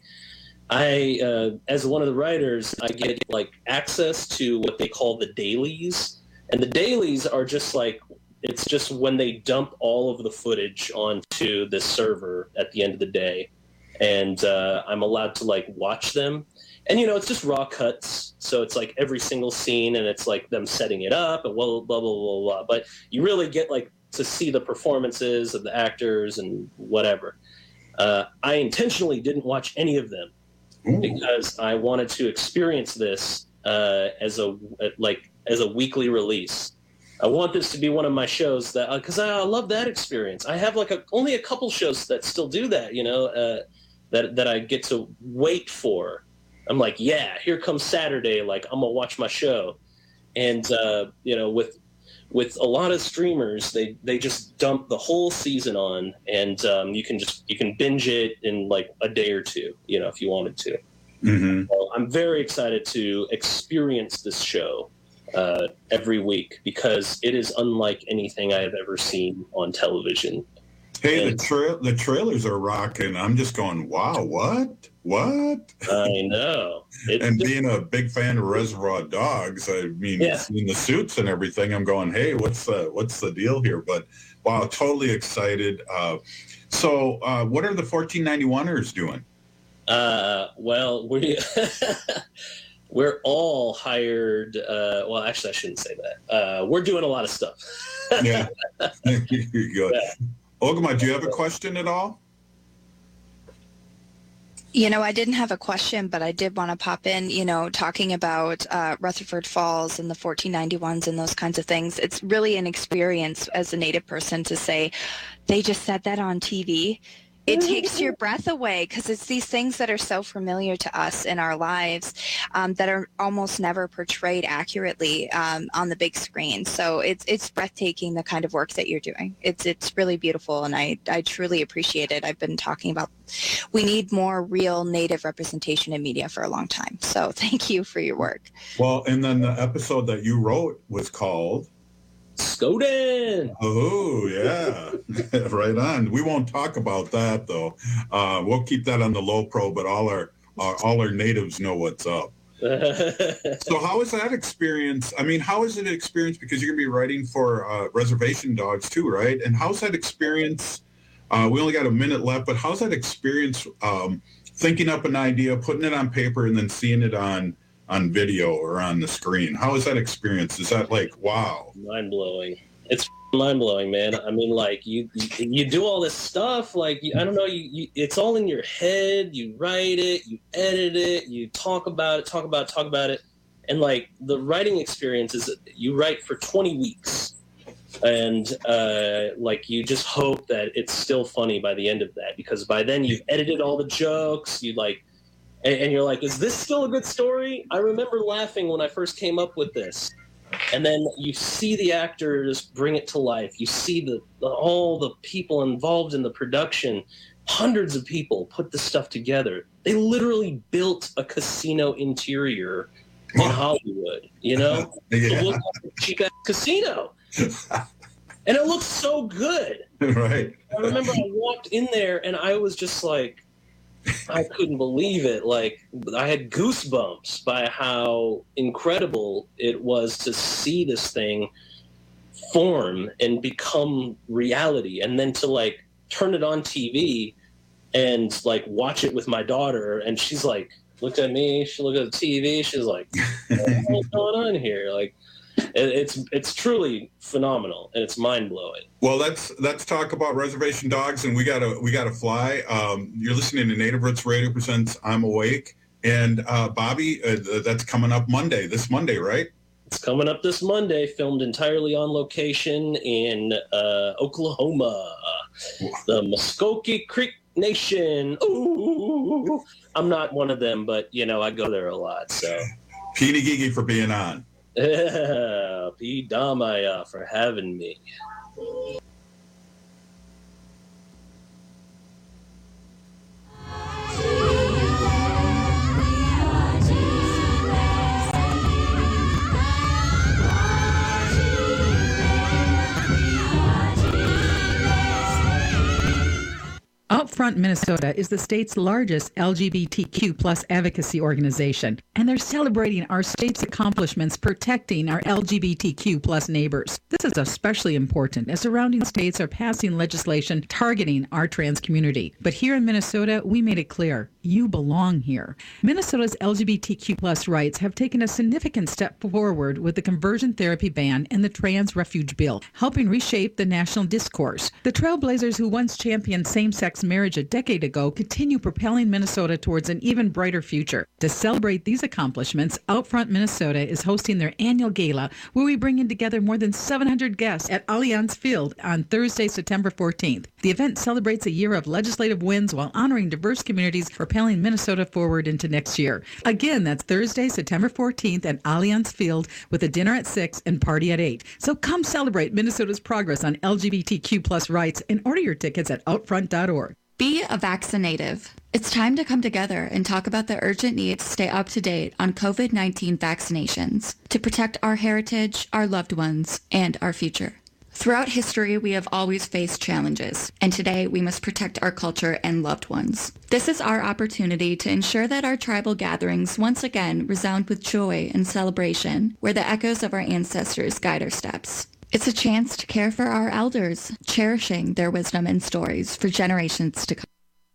I, as one of the writers, I get like access to what they call the dailies. And the dailies are just like, it's just when they dump all of the footage onto this server at the end of the day. And I'm allowed to like watch them, and it's just raw cuts, so it's like every single scene, and it's like them setting it up and blah blah blah blah blah. But you really get like to see the performances of the actors and whatever. I intentionally didn't watch any of them because I wanted to experience this as a weekly release. I want this to be one of my shows that because I love that experience. I have like only a couple shows that still do that, that I get to wait for. I'm like, yeah, here comes Saturday. Like, I'm gonna watch my show, and with a lot of streamers, they just dump the whole season on, and you can binge it in like a day or two, if you wanted to. Mm-hmm. So I'm very excited to experience this show every week because it is unlike anything I have ever seen on television. Hey, the trailers are rocking. I'm just going, wow, what? I know. And being a big fan of Reservoir Dogs, I mean, seeing the suits and everything, I'm going, hey, what's the deal here? But wow, totally excited. So what are the 1491ers doing? Well, we're all hired. Well, actually, I shouldn't say that. We're doing a lot of stuff. Yeah. Good. Yeah. Ogama, do you have a question at all? I didn't have a question, but I did want to pop in, talking about Rutherford Falls and the 1491s and those kinds of things. It's really an experience as a Native person to say, they just said that on TV. It takes your breath away because it's these things that are so familiar to us in our lives that are almost never portrayed accurately on the big screen. So it's breathtaking, the kind of work that you're doing. It's really beautiful, and I truly appreciate it. I've been talking about we need more real Native representation in media for a long time. So thank you for your work. Well, and then the episode that you wrote was called Skoden. Oh, yeah. Right on. We won't talk about that, though. We'll keep that on the low pro, but all our natives know what's up. So how is that experience? I mean, how is it an experience? Because you're going to be writing for Reservation Dogs, too, right? And how's that experience? We only got a minute left, but how's that experience thinking up an idea, putting it on paper, and then seeing it on video or on the screen? How is that experience? Is that like, wow? Mind-blowing. It's mind-blowing, man. I mean, like, you do all this stuff, like, I don't know, you it's all in your head. You write it, you edit it, you talk about it. And, like, the writing experience is you write for 20 weeks. And, like, you just hope that it's still funny by the end of that, because by then you've edited all the jokes, and you're like, is this still a good story? I remember laughing when I first came up with this. And then you see the actors bring it to life. You see all the people involved in the production. Hundreds of people put this stuff together. They literally built a casino interior in Hollywood, you know? Yeah. It looked like a cheap-ass casino. And it looks so good. Right. I remember I walked in there and I was just like, I couldn't believe it. Like, I had goosebumps by how incredible it was to see this thing form and become reality, and then to, like, turn it on TV and, like, watch it with my daughter, and she's like, looked at me, she looked at the TV, she's like, what's going on here? Like, it's truly phenomenal, and it's mind-blowing. Well, let's talk about Reservation Dogs, and we gotta fly. You're listening to Native Roots Radio presents I'm Awake, and Bobby, that's coming up this Monday, right? It's coming up this Monday, filmed entirely on location in Oklahoma, the Muskogee Creek Nation. Ooh, I'm not one of them, but I go there a lot. So, Peeny Gigi for being on. Yeah, P. Damaya for having me. Outfront Minnesota is the state's largest LGBTQ plus advocacy organization, and they're celebrating our state's accomplishments protecting our LGBTQ plus neighbors. This is especially important as surrounding states are passing legislation targeting our trans community. But here in Minnesota, we made it clear, you belong here. Minnesota's LGBTQ plus rights have taken a significant step forward with the conversion therapy ban and the trans refuge bill, helping reshape the national discourse. The trailblazers who once championed same-sex marriage a decade ago continue propelling Minnesota towards an even brighter future. To celebrate these accomplishments, Outfront Minnesota is hosting their annual gala, where we bring in together more than 700 guests at Allianz Field on Thursday, September 14th. The event celebrates a year of legislative wins while honoring diverse communities, propelling Minnesota forward into next year. Again, that's Thursday, September 14th at Allianz Field, with a dinner at 6 and party at 8. So come celebrate Minnesota's progress on LGBTQ plus rights and order your tickets at outfront.org. Be a vaccinative. It's time to come together and talk about the urgent need to stay up to date on COVID-19 vaccinations to protect our heritage, our loved ones, and our future. Throughout history, we have always faced challenges, and today we must protect our culture and loved ones. This is our opportunity to ensure that our tribal gatherings once again resound with joy and celebration, where the echoes of our ancestors guide our steps. It's a chance to care for our elders, cherishing their wisdom and stories for generations to come.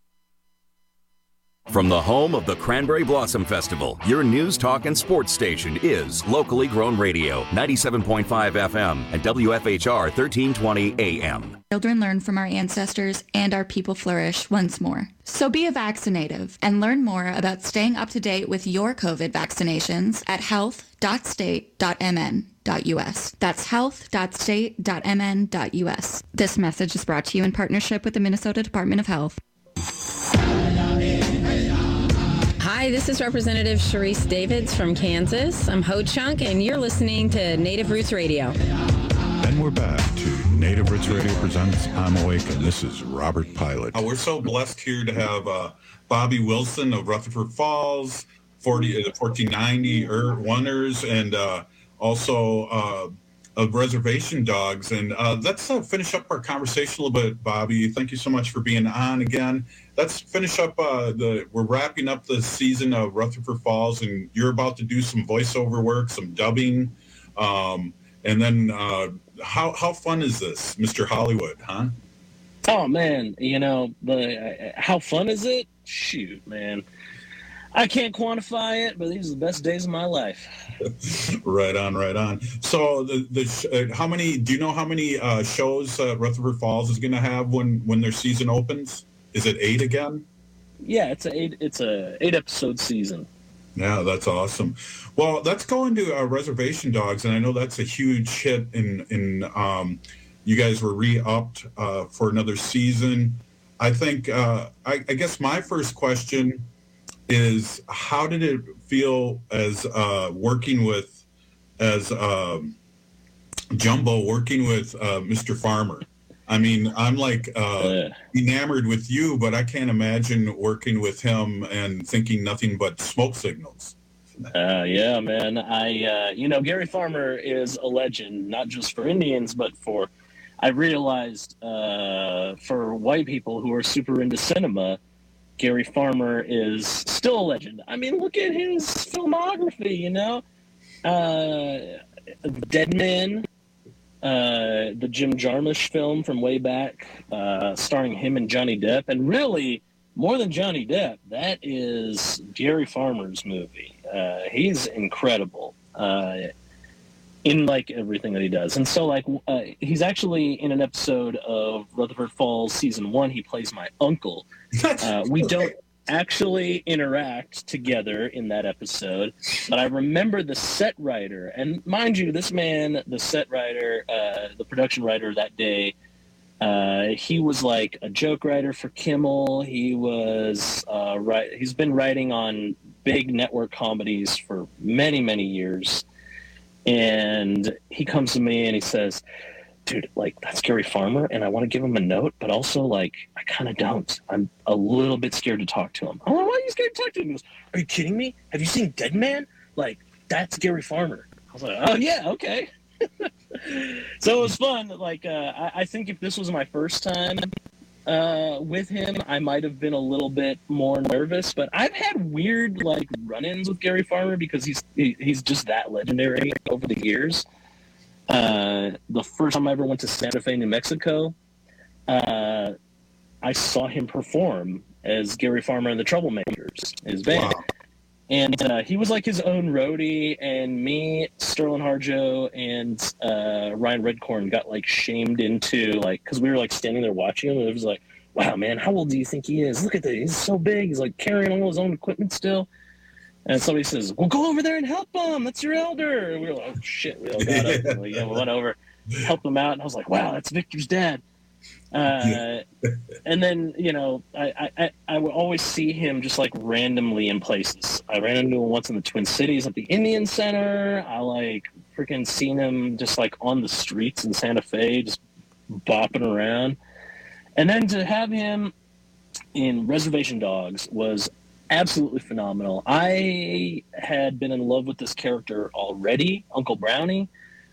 From the home of the Cranberry Blossom Festival, your news, talk, and sports station is Locally Grown Radio, 97.5 FM and WFHR 1320 AM. Children learn from our ancestors and our people flourish once more. So be a vaccinative and learn more about staying up to date with your COVID vaccinations at health.state.mn.us. That's health.state.mn.us. This message is brought to you in partnership with the Minnesota Department of Health. Hi, this is Representative Sharice Davids from Kansas. I'm Ho Chunk, and you're listening to Native Roots Radio. And we're back to Native Roots Radio presents I'm Awake, and this is Robert Pilot. We're so blessed here to have Bobby Wilson of Rutherford Falls, 1490 Runners, and also of Reservation Dogs. And let's finish up our conversation a little bit, Bobby. Thank you so much for being on again. Let's finish up we're wrapping up the season of Rutherford Falls, and you're about to do some voiceover work, some dubbing. And then how fun is this, Mr. Hollywood, huh? Oh man, how fun is it? shoot, man. I can't quantify it, but these are the best days of my life. Right on. So, how many? Do you know how many shows Rutherford Falls is going to have when their season opens? Is it 8 again? Yeah, it's a 8-episode season. Yeah, that's awesome. Well, let's go into Reservation Dogs, and I know that's a huge hit. In you guys were re-upped for another season. I think. I guess my first question is, how did it feel as working with Jumbo working with Mr. Farmer? I mean, I'm like enamored with you, but I can't imagine working with him and thinking nothing but smoke signals. Yeah, man. Gary Farmer is a legend, not just for Indians, but I realized for white people who are super into cinema, Gary Farmer is still a legend. I mean, look at his filmography, Dead Man, the Jim Jarmusch film from way back, starring him and Johnny Depp. And really, more than Johnny Depp, that is Gary Farmer's movie. He's incredible in, everything that he does. And so, he's actually in an episode of Rutherford Falls Season 1. He plays my uncle. We don't actually interact together in that episode, but I remember the set writer, and mind you, this man, the set writer, the production writer that day, he was like a joke writer for Kimmel. He was he's been writing on big network comedies for many, many years. And he comes to me and he says, dude, that's Gary Farmer, and I want to give him a note, but also, I kind of don't. I'm a little bit scared to talk to him. I'm like, why are you scared to talk to him? He goes, are you kidding me? Have you seen Dead Man? That's Gary Farmer. I was like, oh, yeah, okay. So it was fun. I think if this was my first time with him, I might have been a little bit more nervous, but I've had weird, run-ins with Gary Farmer because he's just that legendary over the years. The first time I ever went to Santa Fe, New Mexico, I saw him perform as Gary Farmer and the Troublemakers, his band. Wow. And he was like his own roadie, and me, Sterling Harjo, and Ryan Redcorn got shamed into because we were standing there watching him, and it was like, wow, man, how old do you think he is? Look at that, he's so big. He's carrying all his own equipment still. And somebody says, well, go over there and help him. That's your elder. And we were like, oh, shit. We all got up. And we went over, helped him out. And I was like, wow, that's Victor's dad. And then, I would always see him just randomly in places. I ran into him once in the Twin Cities at the Indian Center. I freaking seen him just on the streets in Santa Fe, just bopping around. And then to have him in Reservation Dogs was absolutely phenomenal. I had been in love with this character already, Uncle Brownie.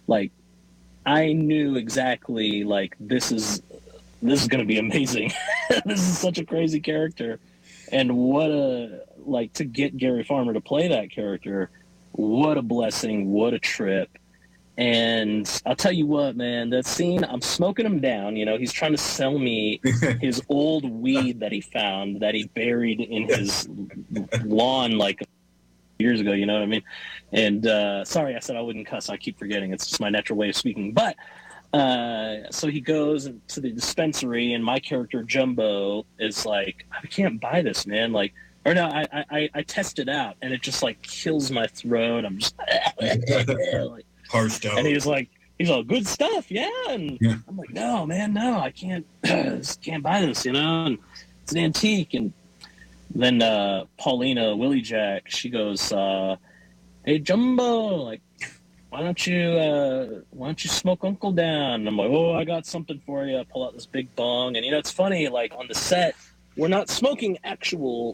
I knew exactly this is going to be amazing. This is such a crazy character, and what a to get Gary Farmer to play that character. What a blessing! What a trip! And I'll tell you what, man, that scene, I'm smoking him down. He's trying to sell me his old weed that he found, that he buried in his lawn years ago, you know what I mean? And sorry, I said I wouldn't cuss. I keep forgetting. It's just my natural way of speaking. But so he goes to the dispensary, and my character, Jumbo, is like, I can't buy this, man. I test it out, and it just kills my throat. I'm just Harshed out. And he's all, good stuff, yeah. And yeah. I'm like, no, man, no, I can't buy this, and it's an antique. And then Paulina Willie Jack, she goes, hey, Jumbo, why don't you smoke Uncle down? And I'm like, oh, I got something for you. I pull out this big bong, and it's funny, on the set, we're not smoking actual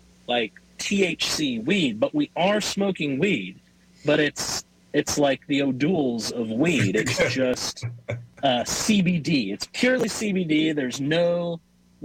THC weed, but we are smoking weed, but it's like the O'Douls of weed. It's just CBD. It's purely CBD. There's no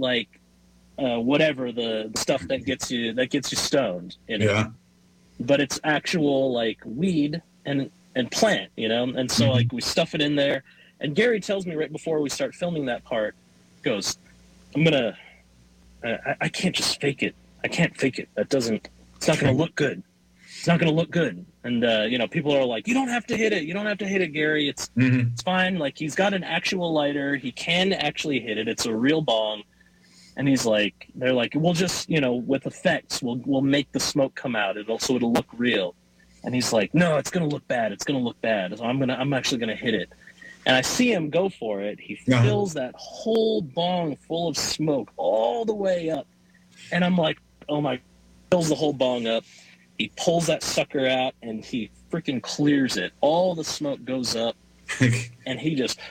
whatever the stuff that gets you stoned in it. But it's actual weed and plant, And so we stuff it in there. And Gary tells me right before we start filming that part, goes, I can't just fake it. I can't fake it. It's not going to look good. It's not going to look good. And, people are like, you don't have to hit it. You don't have to hit it, Gary. It's fine. Like, he's got an actual lighter. He can actually hit it. It's a real bong. And they're like, we'll just, with effects, we'll make the smoke come out. It'll look real. And he's like, no, it's going to look bad. It's going to look bad. So I'm actually going to hit it. And I see him go for it. He fills that whole bong full of smoke all the way up. And I'm like, oh my, fills the whole bong up. He pulls that sucker out and he freaking clears it. All the smoke goes up and he just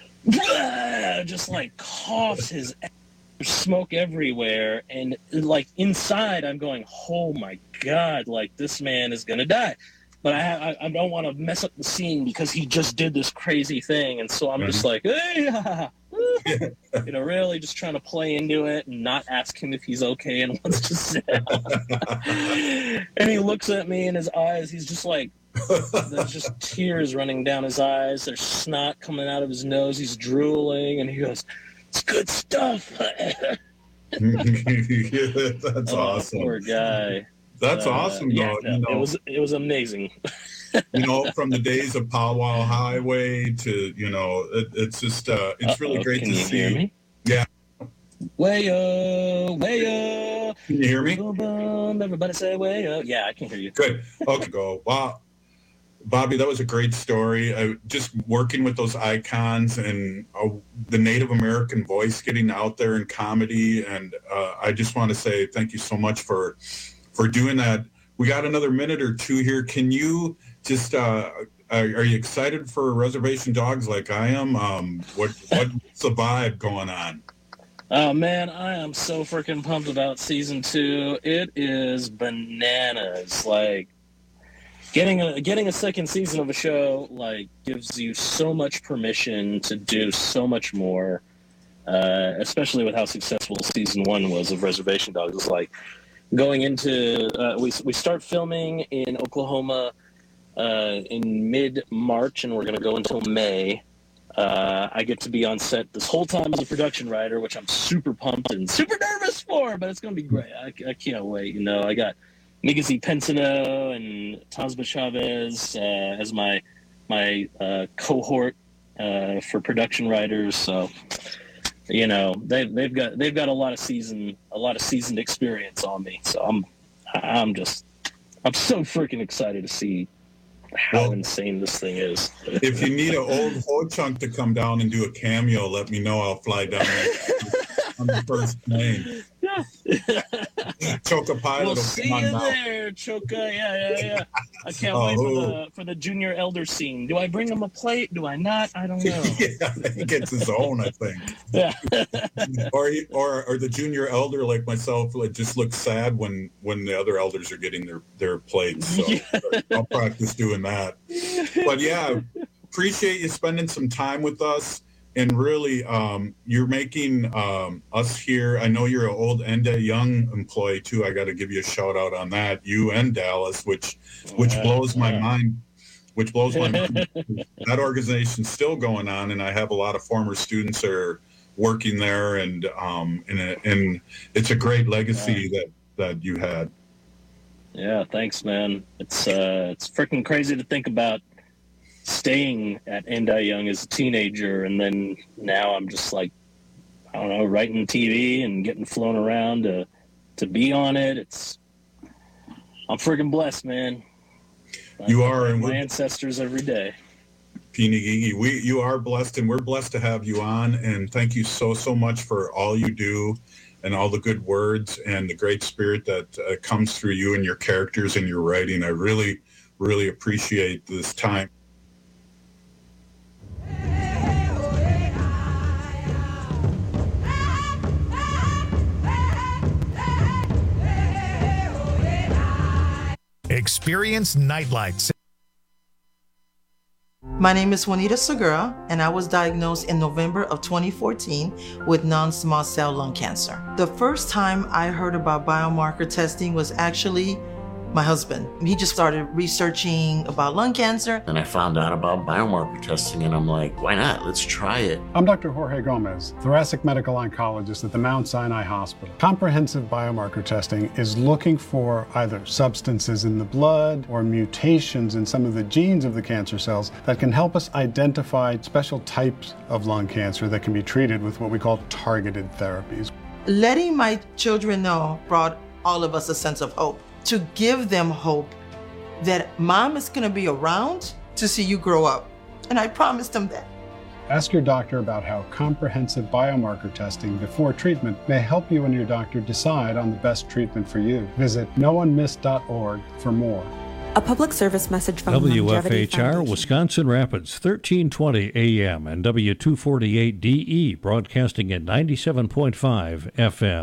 like coughs his smoke everywhere. And like inside I'm going, oh my God, like this man is going to die. But I don't want to mess up the scene because he just did this crazy thing. And so I'm just like, hey, really just trying to play into it and not ask him if he's okay and wants to sit down. And he looks at me in his eyes. He's just like, there's just tears running down his eyes. There's snot coming out of his nose. He's drooling. And he goes, it's good stuff. That's awesome. Poor guy. That's awesome, though. No, it was amazing. From the days of Powwow Highway to it's just it's really great to see. Hear me? Yeah. Way-o, way-o. Can you hear me? Everybody say way-o. Yeah, I can hear you. Good. Okay, go. Wow. Bobby, that was a great story. Just working with those icons and the Native American voice getting out there in comedy. And I just want to say thank you so much for doing that. We got another minute or two here. Can you just, are you excited for Reservation Dogs like I am? What's the vibe going on? Oh man, I am so freaking pumped about season 2. It is bananas. Like getting a second season of a show like gives you so much permission to do so much more. Especially with how successful season 1 was of Reservation Dogs. It's like going into we start filming in Oklahoma in mid-March, and we're going to go until May. I get to be on set this whole time as a production writer, which I'm super pumped and super nervous for, but it's going to be great. I can't wait. I got Migazi Pensino and Tazba Chavez as my cohort for production writers. So they've got a lot of seasoned experience on me. So I'm so freaking excited to see how insane this thing is. If you need an old Ho-Chunk to come down and do a cameo, let me know. I'll fly down on the first plane. Yeah. Choka Pilot we'll will see come on you down. there, Choka. Yeah. I can't wait for the junior elder scene. Do I bring him a plate? Do I not? I don't know. Yeah, he gets his own, I think. Yeah. or the junior elder like myself just looks sad when the other elders are getting their plates. So I'll practice doing that. But yeah, appreciate you spending some time with us. And really, you're making us here. I know you're an old Enda Young employee too. I got to give you a shout out on that. You and Dallas, which blows my mind. Which blows my mind. That organization's still going on, and I have a lot of former students that are working there, and it's a great legacy that you had. Yeah, thanks, man. It's freaking crazy to think about staying at Enda Young as a teenager, and then now I'm just like, I don't know, writing TV and getting flown around to be on it. I'm freaking blessed, man. You are, and my ancestors every day. Pinigigi, you are blessed, and we're blessed to have you on. And thank you so much for all you do, and all the good words and the great spirit that comes through you and your characters and your writing. I really, really appreciate this time. Experience Nightlights. My name is Juanita Segura, and I was diagnosed in November of 2014 with non-small cell lung cancer. The first time I heard about biomarker testing was actually My husband, he just started researching about lung cancer. And I found out about biomarker testing, and I'm like, why not? Let's try it. I'm Dr. Jorge Gomez, thoracic medical oncologist at the Mount Sinai Hospital. Comprehensive biomarker testing is looking for either substances in the blood or mutations in some of the genes of the cancer cells that can help us identify special types of lung cancer that can be treated with what we call targeted therapies. Letting my children know brought all of us a sense of hope. To give them hope that mom is going to be around to see you grow up. And I promised them that. Ask your doctor about how comprehensive biomarker testing before treatment may help you and your doctor decide on the best treatment for you. Visit noonemiss.org for more. A public service message from WFHR, Wisconsin Rapids, 1320 AM and W248DE, broadcasting at 97.5 FM.